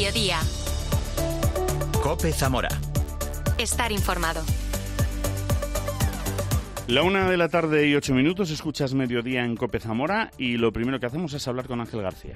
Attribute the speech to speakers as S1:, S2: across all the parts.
S1: Mediodía.
S2: COPE Zamora.
S1: Estar informado.
S3: 1:08 PM, escuchas Mediodía en COPE Zamora y lo primero que hacemos es hablar con Ángel García.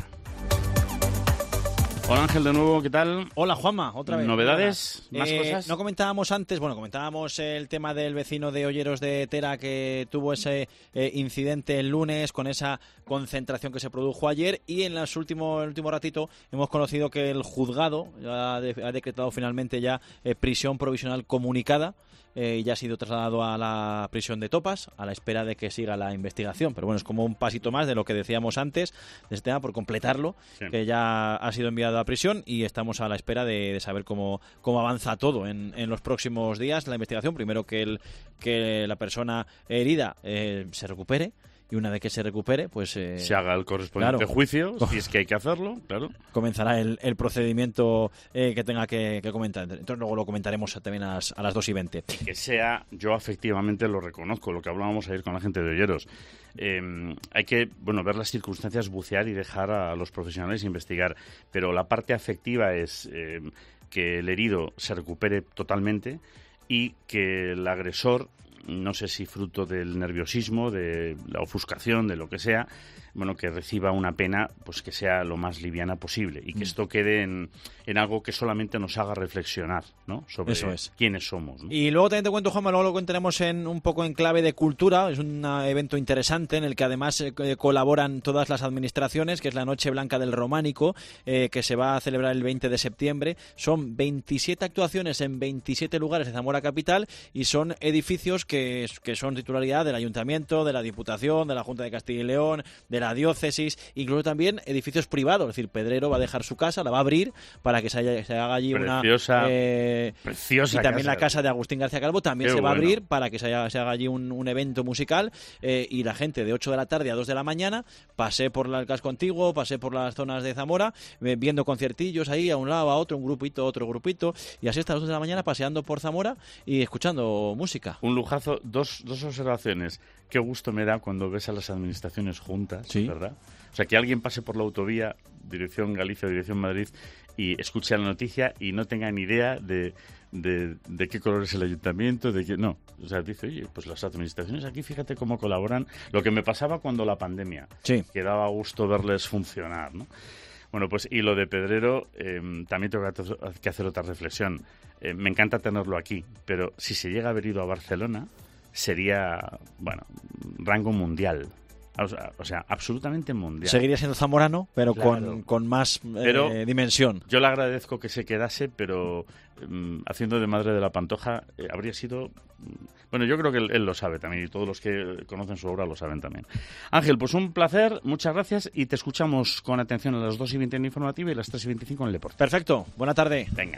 S3: Hola Ángel, de nuevo, ¿qué tal?
S4: Hola Juanma, otra vez.
S3: ¿Novedades? ¿Más cosas?
S4: No comentábamos antes, comentábamos el tema del vecino de Olleros de Tera que tuvo ese incidente el lunes con esa concentración que se produjo ayer, y en el último ratito hemos conocido que el juzgado ha decretado finalmente ya prisión provisional comunicada. Ya ha sido trasladado a la prisión de Topas a la espera de que siga la investigación. Pero bueno, es como un pasito más de lo que decíamos antes de este tema, por completarlo, sí, que ya ha sido enviado a prisión y estamos a la espera de saber cómo avanza todo en los próximos días la investigación. Primero que la persona herida se recupere. Y una vez que se recupere, pues...
S3: se haga el correspondiente juicio, si es que hay que hacerlo, claro.
S4: Comenzará el procedimiento que tenga que comentar. Entonces luego lo comentaremos también a las 2:20.
S3: Que sea, yo efectivamente lo reconozco, lo que hablábamos ayer con la gente de Olleros. Hay que, ver las circunstancias, bucear y dejar a los profesionales investigar. Pero la parte afectiva es que el herido se recupere totalmente y que el agresor, no sé si fruto del nerviosismo, de la ofuscación, de lo que sea, que reciba una pena pues que sea lo más liviana posible y que esto quede en algo que solamente nos haga reflexionar, ¿no? Sobre quiénes somos, ¿no?
S4: Y luego también te cuento, Juanma, luego lo contaremos un poco en clave de cultura. Es un evento interesante en el que además colaboran todas las administraciones, que es la Noche Blanca del Románico, que se va a celebrar el 20 de septiembre. Son 27 actuaciones en 27 lugares de Zamora capital y son edificios que son titularidad del Ayuntamiento, de la Diputación, de la Junta de Castilla y León, de la Diócesis, incluso también edificios privados. Es decir, Pedrero va a dejar su casa, la va a abrir para que se haga allí
S3: preciosa
S4: y también casa. La casa de Agustín García Calvo también se va a abrir para que se haga allí un evento musical, y la gente de 8 de la tarde a 2 de la mañana pase por el casco antiguo, pase por las zonas de Zamora, viendo conciertillos ahí a un lado, a otro, un grupito, otro grupito, y así hasta las 2 de la mañana paseando por Zamora y escuchando música.
S3: Un lujazo. Dos observaciones. Qué gusto me da cuando ves a las administraciones juntas, ¿sí? ¿Verdad? O sea, que alguien pase por la autovía, dirección Galicia, dirección Madrid, y escuche la noticia y no tenga ni idea de qué color es el ayuntamiento, no. O sea, dice, oye, pues las administraciones aquí, fíjate cómo colaboran. Lo que me pasaba cuando la pandemia,
S4: sí,
S3: que daba gusto verles funcionar, ¿no? Bueno, pues y lo de Pedrero, también tengo que hacer otra reflexión. Me encanta tenerlo aquí, pero si se llega a haber ido a Barcelona, sería, rango mundial. O sea, absolutamente mundial.
S4: Seguiría siendo zamorano, pero claro, con más dimensión.
S3: Yo le agradezco que se quedase, pero haciendo de Madre de la Pantoja habría sido... yo creo que él lo sabe también, y todos los que conocen su obra lo saben también. Ángel, pues un placer, muchas gracias, y te escuchamos con atención a las 2:20 en el informativo y las 3:25 en el deporte.
S4: Perfecto, buena tarde.
S3: Venga.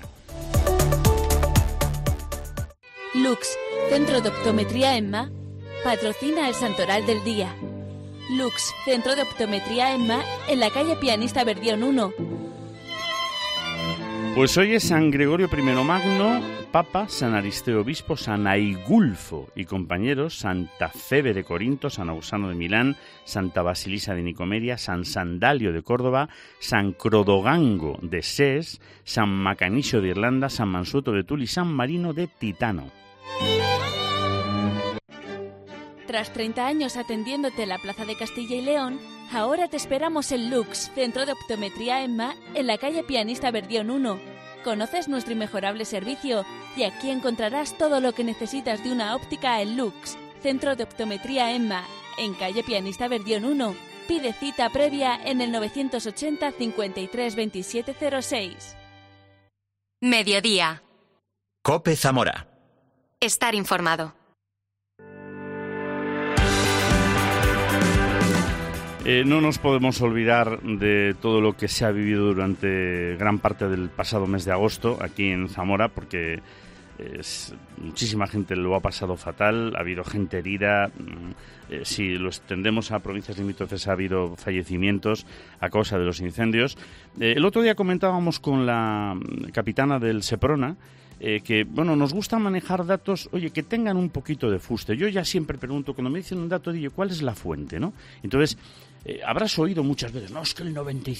S1: Lux, Centro de Optometría EMMA, patrocina el Santoral del Día. Lux, Centro de Optometría EMMA, en la calle Pianista Verdión 1.
S3: Pues hoy es San Gregorio I Magno, Papa, San Aristeo Obispo, San Aigulfo y compañeros, Santa Febe de Corinto, San Ausano de Milán, Santa Basilisa de Nicomedia, San Sandalio de Córdoba, San Crodogango de Sés, San Macanisio de Irlanda, San Mansueto de Tul y San Marino de Titano.
S1: Tras 30 años atendiéndote en la Plaza de Castilla y León, ahora te esperamos en Lux, Centro de Optometría EMMA, en la calle Pianista Verdión 1. Conoces nuestro inmejorable servicio y aquí encontrarás todo lo que necesitas de una óptica en Lux, Centro de Optometría EMMA, en calle Pianista Verdión 1. Pide cita previa en el 980 53 27 06. Mediodía.
S2: COPE Zamora.
S1: Estar informado.
S3: No nos podemos olvidar de todo lo que se ha vivido durante gran parte del pasado mes de agosto aquí en Zamora, porque muchísima gente lo ha pasado fatal, ha habido gente herida. Si lo extendemos a provincias limítrofes, ha habido fallecimientos a causa de los incendios. El otro día comentábamos con la capitana del Seprona que, nos gusta manejar datos, que tengan un poquito de fuste. Yo ya siempre pregunto, cuando me dicen un dato, digo, ¿cuál es la fuente, no? Entonces, Habrás oído muchas veces, no, es que el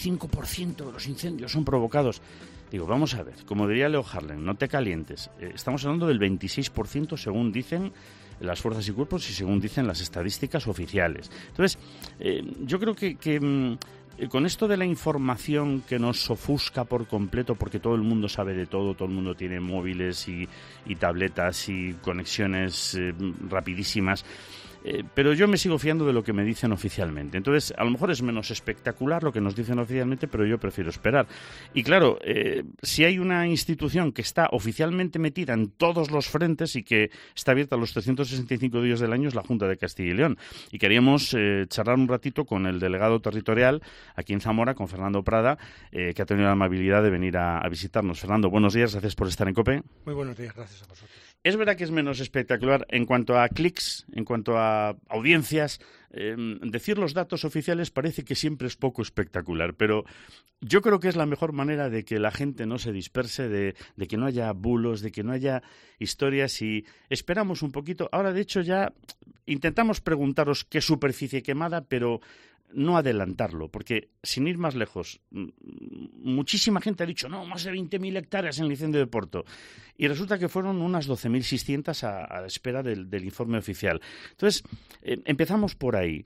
S3: 95% de los incendios son provocados. Digo, vamos a ver, como diría Leo Harlem, no te calientes. Estamos hablando del 26% según dicen las fuerzas y cuerpos y según dicen las estadísticas oficiales. Entonces, yo creo que con esto de la información que nos ofusca por completo, porque todo el mundo sabe de todo el mundo tiene móviles y tabletas y conexiones rapidísimas, pero yo me sigo fiando de lo que me dicen oficialmente. Entonces, a lo mejor es menos espectacular lo que nos dicen oficialmente, pero yo prefiero esperar. Y claro, si hay una institución que está oficialmente metida en todos los frentes y que está abierta los 365 días del año, es la Junta de Castilla y León. Y queríamos charlar un ratito con el delegado territorial aquí en Zamora, con Fernando Prada, que ha tenido la amabilidad de venir a visitarnos. Fernando, buenos días, gracias por estar en COPE.
S5: Muy buenos días, gracias a vosotros.
S3: Es verdad que es menos espectacular en cuanto a clics, en cuanto a audiencias. Decir los datos oficiales parece que siempre es poco espectacular, pero yo creo que es la mejor manera de que la gente no se disperse, de que no haya bulos, de que no haya historias, y esperamos un poquito. Ahora, de hecho, ya intentamos preguntaros qué superficie quemada, pero no adelantarlo, porque sin ir más lejos, muchísima gente ha dicho, no, más de 20.000 hectáreas en el incendio de Porto, y resulta que fueron unas 12.600 a la espera del informe oficial. Entonces, empezamos por ahí.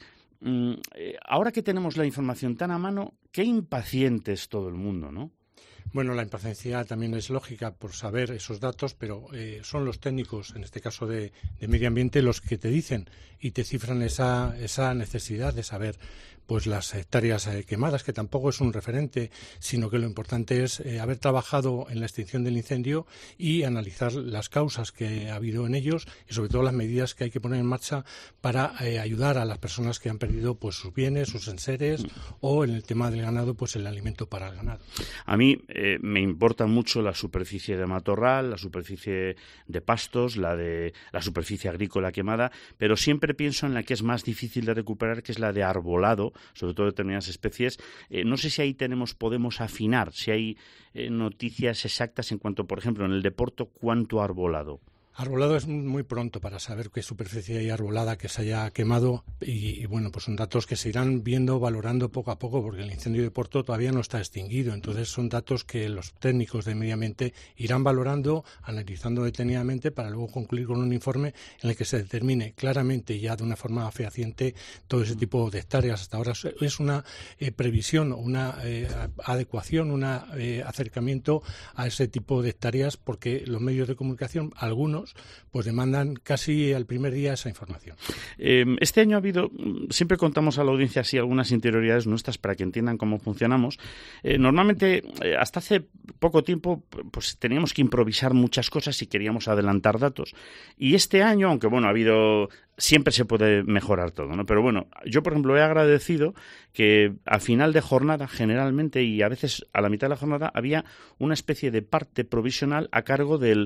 S3: Ahora que tenemos la información tan a mano, qué impaciente es todo el mundo, ¿no?
S5: Bueno, la impaciencia también es lógica por saber esos datos, pero son los técnicos, en este caso de medio ambiente, los que te dicen y te cifran esa necesidad de saber pues las hectáreas quemadas, que tampoco es un referente, sino que lo importante es haber trabajado en la extinción del incendio y analizar las causas que ha habido en ellos y sobre todo las medidas que hay que poner en marcha para ayudar a las personas que han perdido pues sus bienes, sus enseres o en el tema del ganado, pues el alimento para el ganado.
S3: A mí me importa mucho la superficie de matorral, la superficie de pastos, la superficie agrícola quemada, pero siempre pienso en la que es más difícil de recuperar, que es la de arbolado, sobre todo determinadas especies. No sé si ahí podemos afinar, si hay noticias exactas en cuanto, por ejemplo, en el de Porto, ¿cuánto arbolado?
S5: Arbolado es muy pronto para saber qué superficie hay arbolada que se haya quemado y bueno, pues son datos que se irán viendo, valorando poco a poco, porque el incendio de Porto todavía no está extinguido. Entonces son datos que los técnicos de medio ambiente irán valorando, analizando detenidamente para luego concluir con un informe en el que se determine claramente y ya de una forma fehaciente todo ese tipo de hectáreas. Hasta ahora es una previsión, una adecuación, un acercamiento a ese tipo de hectáreas, porque los medios de comunicación, algunos, pues demandan casi al primer día esa información.
S3: Este año ha habido, siempre contamos a la audiencia así algunas interioridades nuestras para que entiendan cómo funcionamos. Normalmente, hasta hace poco tiempo, pues teníamos que improvisar muchas cosas y queríamos adelantar datos. Y este año, aunque bueno, siempre se puede mejorar todo, ¿no? Pero bueno, yo por ejemplo he agradecido que a final de jornada, generalmente, y a veces a la mitad de la jornada, había una especie de parte provisional a cargo del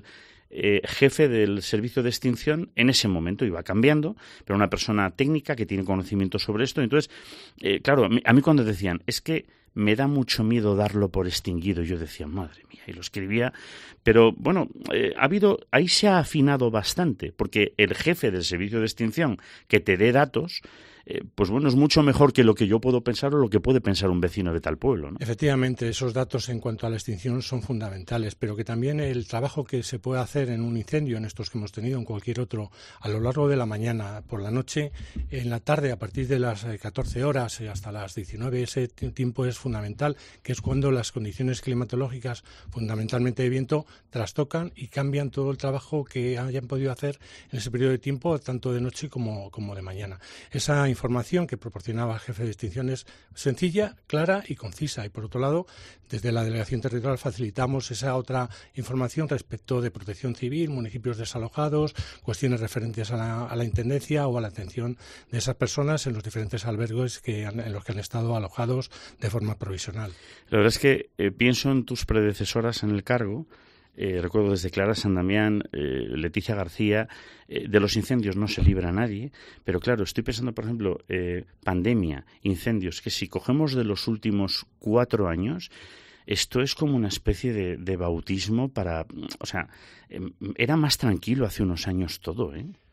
S3: jefe del servicio de extinción. En ese momento iba cambiando, pero una persona técnica que tiene conocimiento sobre esto. Entonces, claro, a mí cuando decían, es que me da mucho miedo darlo por extinguido, yo decía, madre mía, y lo escribía, pero bueno, ahí se ha afinado bastante, porque el jefe del servicio de extinción que te dé datos, pues bueno, es mucho mejor que lo que yo puedo pensar o lo que puede pensar un vecino de tal pueblo, ¿no?
S5: Efectivamente, esos datos en cuanto a la extinción son fundamentales, pero que también el trabajo que se puede hacer en un incendio, en estos que hemos tenido, en cualquier otro, a lo largo de la mañana, por la noche, en la tarde, a partir de las 14 horas hasta las 19, ese tiempo es fundamental, que es cuando las condiciones climatológicas, fundamentalmente de viento, trastocan y cambian todo el trabajo que hayan podido hacer en ese periodo de tiempo, tanto de noche como de mañana. Esa información que proporcionaba el jefe de extinción es sencilla, clara y concisa. Y por otro lado, desde la Delegación Territorial facilitamos esa otra información respecto de protección civil, municipios desalojados, cuestiones referentes a la intendencia o a la atención de esas personas en los diferentes albergues en los que han estado alojados de forma provisional.
S3: La verdad es que pienso en tus predecesoras en el cargo. Recuerdo desde Clara San Damián, Leticia García, de los incendios no se libra nadie, pero claro, estoy pensando, por ejemplo, pandemia, incendios, que si cogemos de los últimos 4 años, esto es como una especie de bautismo para... O sea, era más tranquilo hace unos años todo, ¿eh?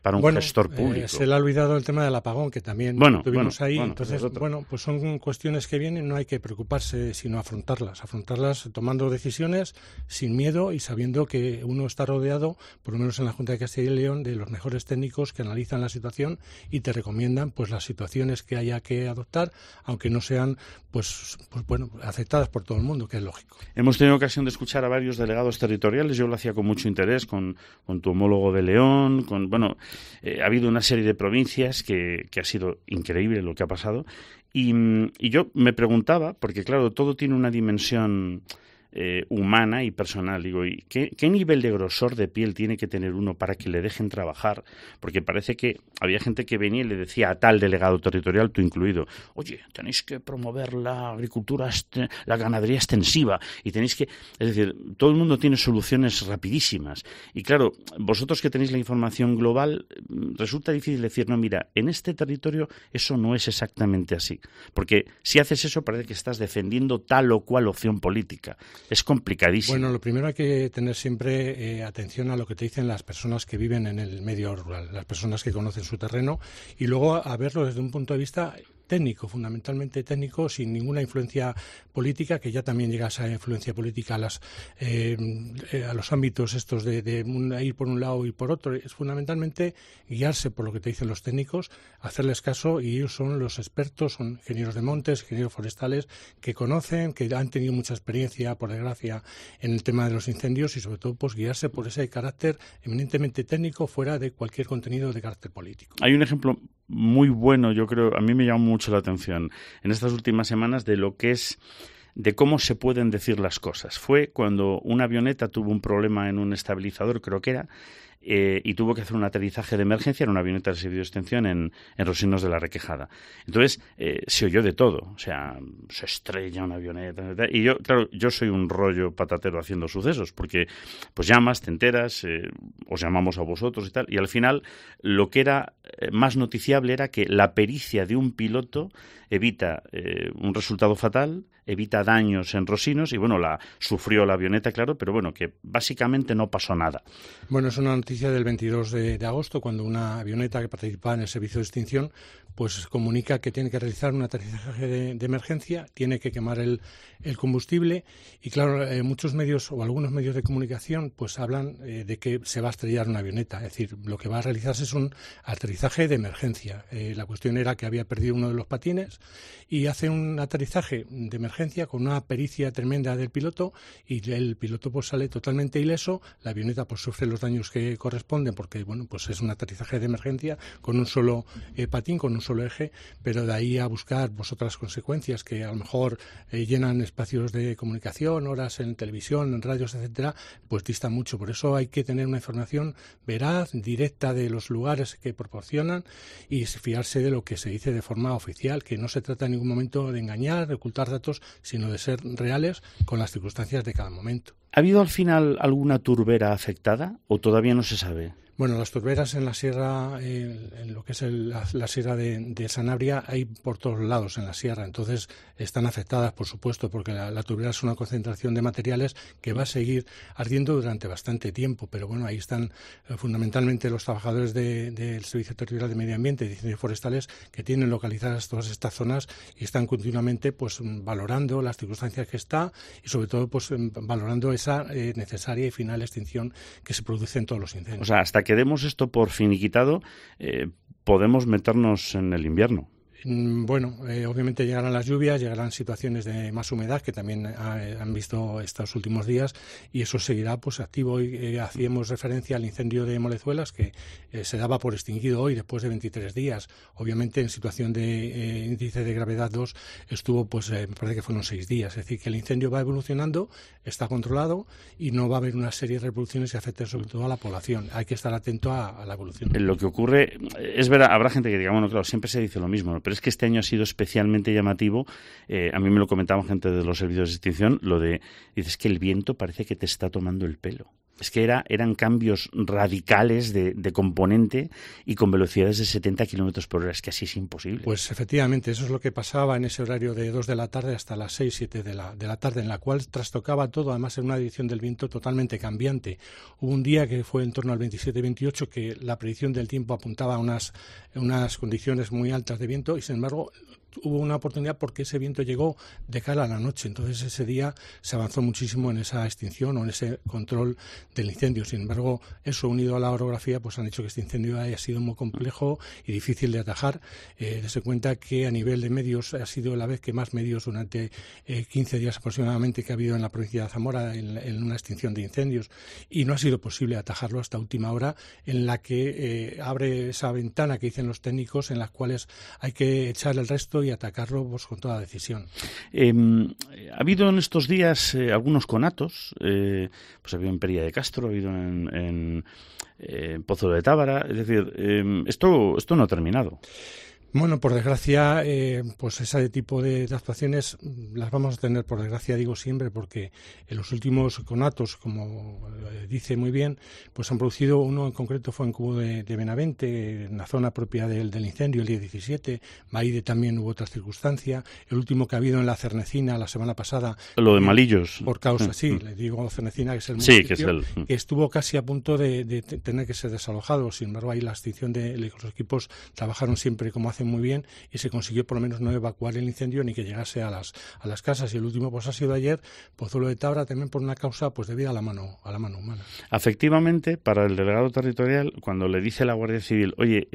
S3: para un gestor público.
S5: Se le ha olvidado el tema del apagón, que también tuvimos ahí. Entonces, pues son cuestiones que vienen, no hay que preocuparse, sino afrontarlas tomando decisiones sin miedo y sabiendo que uno está rodeado, por lo menos en la Junta de Castilla y León, de los mejores técnicos que analizan la situación y te recomiendan pues las situaciones que haya que adoptar, aunque no sean pues aceptadas por todo el mundo, que es lógico.
S3: Hemos tenido ocasión de escuchar a varios delegados territoriales, yo lo hacía con mucho interés, con tu homólogo de León, ha habido una serie de provincias que ha sido increíble lo que ha pasado, y yo me preguntaba, porque claro, todo tiene una dimensión humana y personal. Digo, ¿y qué nivel de grosor de piel tiene que tener uno para que le dejen trabajar? Porque parece que había gente que venía y le decía a tal delegado territorial, tú incluido, oye, tenéis que promover la agricultura, la ganadería extensiva, y tenéis que... Es decir, todo el mundo tiene soluciones rapidísimas. Y claro, vosotros que tenéis la información global, resulta difícil decir, no, mira, en este territorio eso no es exactamente así. Porque si haces eso parece que estás defendiendo tal o cual opción política. Es complicadísimo.
S5: Bueno, lo primero hay que tener siempre atención a lo que te dicen las personas que viven en el medio rural, las personas que conocen su terreno, y luego a verlo desde un punto de vista técnico, fundamentalmente técnico, sin ninguna influencia política, que ya también llega esa influencia política a los ámbitos estos de ir por un lado y por otro. Es fundamentalmente guiarse por lo que te dicen los técnicos, hacerles caso, y ellos son los expertos, son ingenieros de montes, ingenieros forestales, que conocen, que han tenido mucha experiencia, por desgracia, en el tema de los incendios, y sobre todo pues guiarse por ese carácter eminentemente técnico fuera de cualquier contenido de carácter político.
S3: Hay un ejemplo muy bueno, yo creo, a mí me llama mucho la atención en estas últimas semanas de cómo se pueden decir las cosas. Fue cuando una avioneta tuvo un problema en un estabilizador, creo que era, y tuvo que hacer un aterrizaje de emergencia. Era una avioneta de servicio de extensión en Rosinos de la Requejada. Entonces, se oyó de todo. O sea, se estrella una avioneta. Y yo soy un rollo patatero haciendo sucesos, porque pues llamas, te enteras, os llamamos a vosotros y tal, y al final lo que era más noticiable era que la pericia de un piloto evita un resultado fatal, evita daños en Rosinos, y bueno, sufrió la avioneta, claro, pero bueno, que básicamente no pasó nada.
S5: Bueno, es una noticia del 22 de agosto, cuando una avioneta que participaba en el servicio de extinción pues comunica que tiene que realizar un aterrizaje de emergencia, tiene que quemar el combustible, y claro, muchos medios o algunos medios de comunicación pues hablan de que se va a estrellar una avioneta. Es decir, lo que va a realizarse es un aterrizaje de emergencia. La cuestión era que había perdido uno de los patines y hace un aterrizaje de emergencia con una pericia tremenda del piloto, y el piloto pues sale totalmente ileso. La avioneta pues sufre los daños que corresponden, porque bueno, pues es un aterrizaje de emergencia con un solo patín, con un solo eje, pero de ahí a buscar pues otras consecuencias que a lo mejor llenan espacios de comunicación, horas en televisión, en radios, etcétera, pues dista mucho. Por eso hay que tener una información veraz, directa de los lugares que proporcionan, y fiarse de lo que se dice de forma oficial, que no se trata en ningún momento de engañar, de ocultar datos, sino de ser reales con las circunstancias de cada momento.
S3: ¿Ha habido al final alguna turbera afectada o todavía no se sabe?
S5: Bueno, las turberas en la sierra, en lo que es la sierra de Sanabria, hay por todos lados en la sierra. Entonces están afectadas, por supuesto, porque la turbera es una concentración de materiales que va a seguir ardiendo durante bastante tiempo. Pero bueno, ahí están fundamentalmente los trabajadores del Servicio Territorial de Medio Ambiente y de Incendios Forestales, que tienen localizadas todas estas zonas y están continuamente pues valorando las circunstancias que está, y sobre todo pues valorando esa necesaria y final extinción que se produce en todos los incendios.
S3: O sea, hasta que demos esto por finiquitado, podemos meternos en el invierno.
S5: Bueno, obviamente llegarán las lluvias, llegarán situaciones de más humedad que también han visto estos últimos días, y eso seguirá pues activo. Hoy hacíamos referencia al incendio de Molezuelas, que se daba por extinguido hoy después de 23 días. Obviamente en situación de índice de gravedad 2 estuvo, pues me parece que fueron 6 días. Es decir, que el incendio va evolucionando, está controlado y no va a haber una serie de reproducciones que afecten sobre todo a la población. Hay que estar atento a la evolución.
S3: Lo que ocurre, es verdad, habrá gente que diga, bueno, claro, siempre se dice lo mismo, pero es que este año ha sido especialmente llamativo. A mí me lo comentaban gente de los servicios de extinción, dices que el viento parece que te está tomando el pelo. es que eran cambios radicales de componente y con velocidades de 70 kilómetros por hora. Es que así es imposible.
S5: Pues efectivamente, eso es lo que pasaba en ese horario de 2 de la tarde hasta las 6, 7 de la tarde, en la cual trastocaba todo, además en una dirección del viento totalmente cambiante. Hubo un día que fue en torno al 27-28 que la predicción del tiempo apuntaba a unas condiciones muy altas de viento y, sin embargo, hubo una oportunidad porque ese viento llegó de cara a la noche. Entonces ese día se avanzó muchísimo en esa extinción o en ese control del incendio. Sin embargo, eso unido a la orografía pues han hecho que este incendio haya sido muy complejo y difícil de atajar. Dese cuenta que a nivel de medios ha sido la vez que más medios durante 15 días aproximadamente que ha habido en la provincia de Zamora en una extinción de incendios, y no ha sido posible atajarlo hasta última hora, en la que abre esa ventana que dicen los técnicos en las cuales hay que echar el resto y atacarlo pues, con toda decisión.
S3: Ha habido en estos días algunos conatos, pues ha habido en Pería de Castro, ha habido en Pozo de Tábara, es decir, esto no ha terminado.
S5: Bueno, por desgracia, pues ese tipo de actuaciones las vamos a tener, por desgracia digo siempre, porque en los últimos conatos, como dice muy bien, pues han producido, uno en concreto fue en Cubo de Benavente, en la zona propia del incendio, el día 17, Maide también hubo otra circunstancia, el último que ha habido en la Cernecina la semana pasada. Lo
S3: de Malillos.
S5: Por causa, sí, le digo Cernecina, que es el municipio, que estuvo casi a punto de tener que ser desalojado. Sin embargo, ahí la extinción de los equipos trabajaron siempre como hacen muy bien y se consiguió por lo menos no evacuar el incendio ni que llegase a las casas. Y el último pues ha sido ayer, Pozuelo de Tábara, también por una causa pues debida a la mano humana.
S3: Efectivamente, para el delegado territorial, cuando le dice la Guardia Civil, oye,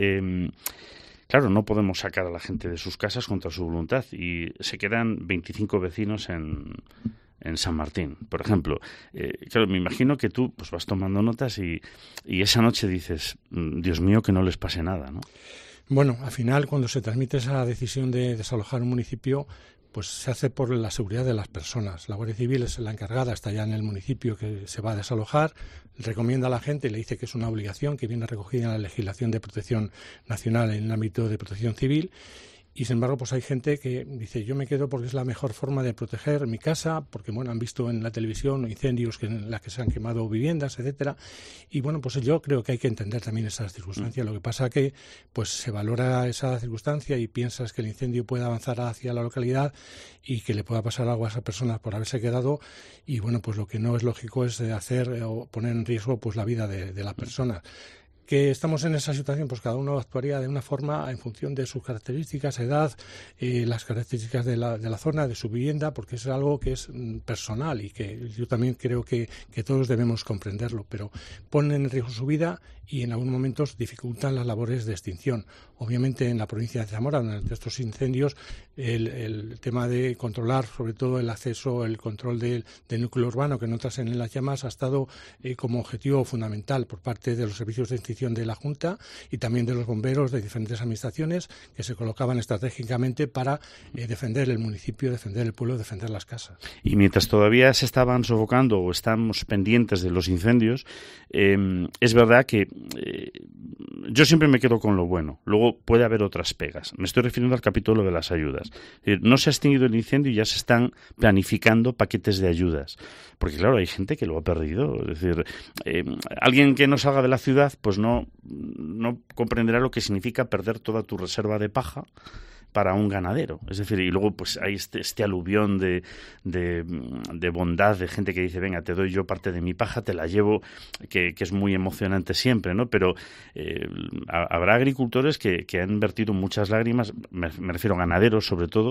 S3: claro, no podemos sacar a la gente de sus casas contra su voluntad, y se quedan 25 vecinos en San Martín, por ejemplo. Claro, me imagino que tú pues vas tomando notas y esa noche dices, Dios mío, que no les pase nada, ¿no?
S5: Bueno, al final, cuando se transmite esa decisión de desalojar un municipio, pues se hace por la seguridad de las personas. La Guardia Civil es la encargada, está ya en el municipio que se va a desalojar, recomienda a la gente, le dice que es una obligación que viene recogida en la legislación de protección nacional en el ámbito de protección civil. Y sin embargo, pues hay gente que dice, yo me quedo porque es la mejor forma de proteger mi casa, porque bueno, han visto en la televisión incendios en las que se han quemado viviendas, etcétera. Y bueno, pues yo creo que hay que entender también esas circunstancias. Lo que pasa que pues se valora esa circunstancia y piensas que el incendio puede avanzar hacia la localidad y que le pueda pasar algo a esas personas por haberse quedado. Y bueno, pues lo que no es lógico es hacer o poner en riesgo pues la vida de las personas. Que estamos en esa situación, pues cada uno actuaría de una forma en función de sus características, edad, las características de la zona, de su vivienda, porque es algo que es personal y que yo también creo que todos debemos comprenderlo, pero ponen en riesgo su vida y en algunos momentos dificultan las labores de extinción. Obviamente en la provincia de Zamora, durante estos incendios, el tema de controlar sobre todo el acceso, el control del núcleo urbano, que no trasen en las llamas, ha estado como objetivo fundamental por parte de los servicios de extinción de la Junta y también de los bomberos de diferentes administraciones que se colocaban estratégicamente para defender el municipio, defender el pueblo, defender las casas.
S3: Y mientras todavía se estaban sofocando o estamos pendientes de los incendios, es verdad que yo siempre me quedo con lo bueno. Luego puede haber otras pegas. Me estoy refiriendo al capítulo de las ayudas. No se ha extinguido el incendio y ya se están planificando paquetes de ayudas. Porque claro, hay gente que lo ha perdido. Es decir, alguien que no salga de la ciudad pues no comprenderá lo que significa perder toda tu reserva de paja para un ganadero. Es decir, y luego pues hay este aluvión de bondad de gente que dice, venga, te doy yo parte de mi paja, te la llevo, que es muy emocionante siempre, ¿no? Pero habrá agricultores que han vertido muchas lágrimas, me refiero a ganaderos sobre todo,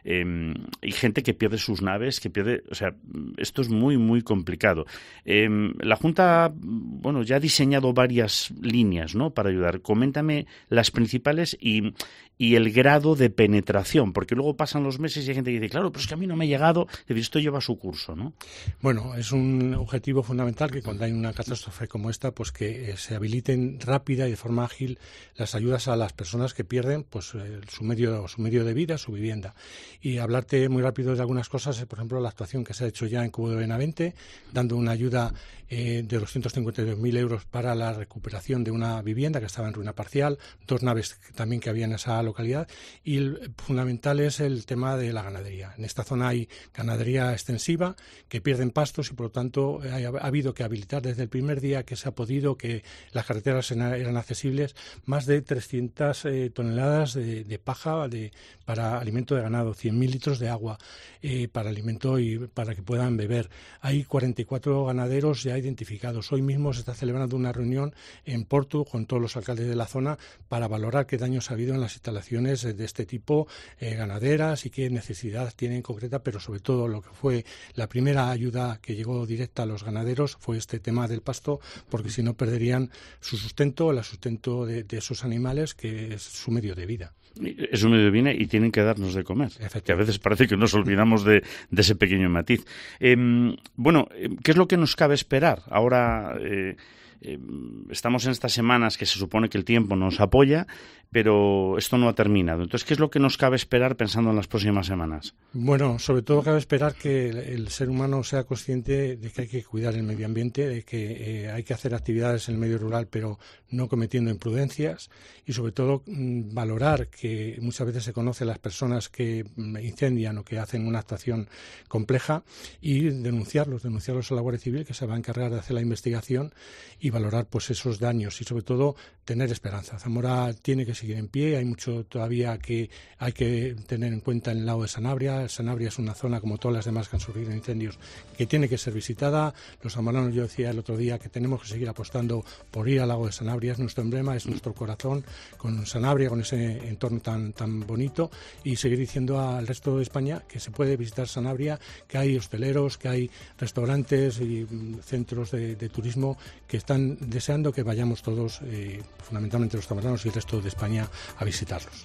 S3: y gente que pierde sus naves, o sea, esto es muy, muy complicado. La Junta, bueno, ya ha diseñado varias líneas, ¿no?, para ayudar. Coméntame las principales y el grado de penetración, porque luego pasan los meses y hay gente que dice, claro, pero es que a mí no me ha llegado, y esto lleva su curso, ¿no?
S5: Bueno, es un objetivo fundamental que cuando hay una catástrofe como esta, pues que se habiliten rápida y de forma ágil las ayudas a las personas que pierden pues su medio de vida, su vivienda. Y hablarte muy rápido de algunas cosas, por ejemplo, la actuación que se ha hecho ya en Cubo de Benavente, dando una ayuda de 252.000 euros para la recuperación de una vivienda que estaba en ruina parcial, 2 naves también que había en esa localidad, y fundamental es el tema de la ganadería. En esta zona hay ganadería extensiva que pierden pastos y por lo tanto ha habido que habilitar desde el primer día que se ha podido, que las carreteras eran accesibles, más de 300 toneladas de paja para alimento de ganado, 100.000 litros de agua para alimento y para que puedan beber. Hay 44 ganaderos ya identificados. Hoy mismo se está celebrando una reunión en Porto con todos los alcaldes de la zona para valorar qué daños ha habido en las instalaciones de este tipo ganaderas y qué necesidad tienen concreta, pero sobre todo lo que fue la primera ayuda que llegó directa a los ganaderos fue este tema del pasto, porque si no perderían su sustento, el sustento de esos animales, que es su medio de vida.
S3: Es un medio de vida y tienen que darnos de comer, que a veces parece que nos olvidamos de ese pequeño matiz. ¿Qué es lo que nos cabe esperar? Ahora estamos en estas semanas que se supone que el tiempo nos apoya, pero esto no ha terminado. Entonces, ¿qué es lo que nos cabe esperar pensando en las próximas semanas?
S5: Bueno, sobre todo cabe esperar que el ser humano sea consciente de que hay que cuidar el medio ambiente, de que hay que hacer actividades en el medio rural, pero no cometiendo imprudencias, y sobre todo valorar que muchas veces se conoce a las personas que incendian o que hacen una actuación compleja y denunciarlos a la Guardia Civil, que se va a encargar de hacer la investigación y valorar pues esos daños y sobre todo tener esperanza. Zamora tiene que seguir en pie, hay mucho todavía que hay que tener en cuenta en el lago de Sanabria. Sanabria es una zona, como todas las demás que han sufrido incendios, que tiene que ser visitada. Los zamoranos, yo decía el otro día que tenemos que seguir apostando por ir al lago de Sanabria, es nuestro emblema, es nuestro corazón, con Sanabria, con ese entorno tan bonito, y seguir diciendo al resto de España que se puede visitar Sanabria, que hay hosteleros, que hay restaurantes y centros de turismo que están deseando que vayamos todos, fundamentalmente los zamoranos y el resto de España, a visitarlos.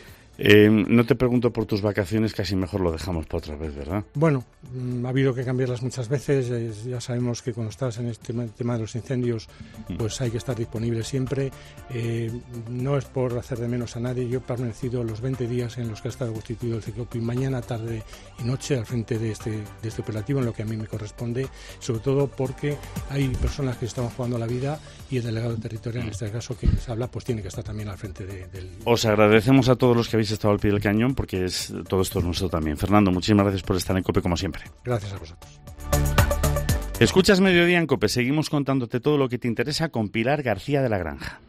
S3: No te pregunto por tus vacaciones, casi mejor lo dejamos para otra vez, ¿verdad?
S5: Bueno, ha habido que cambiarlas muchas veces. Ya sabemos que cuando estás en este tema de los incendios, pues hay que estar disponible siempre. No es por hacer de menos a nadie. Yo he permanecido los 20 días en los que ha estado constituido el Ciclopi, mañana, tarde y noche, al frente de este operativo, en lo que a mí me corresponde, sobre todo porque hay personas que estaban jugando la vida y el delegado territorial, en este caso, que les habla, pues tiene que estar también al frente del... Os
S3: agradecemos a todos los que habéis estado al pie del cañón, porque todo esto es nuestro también. Fernando, muchísimas gracias por estar en COPE como siempre.
S5: Gracias a vosotros.
S3: Escuchas Mediodía en COPE. Seguimos contándote todo lo que te interesa con Pilar García de la Granja.